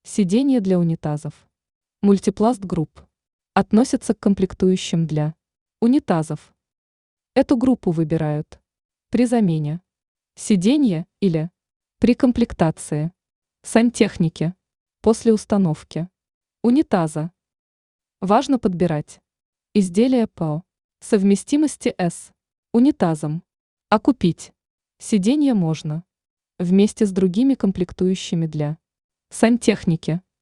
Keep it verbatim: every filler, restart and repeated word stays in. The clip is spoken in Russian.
Сиденье для унитазов. Мультипласт групп. Относятся к комплектующим для унитазов. Эту группу выбирают при замене сиденья или при комплектации сантехники после установки унитаза. Важно подбирать изделия по совместимости с унитазом, а купить сиденье можно вместе с другими комплектующими для сантехники.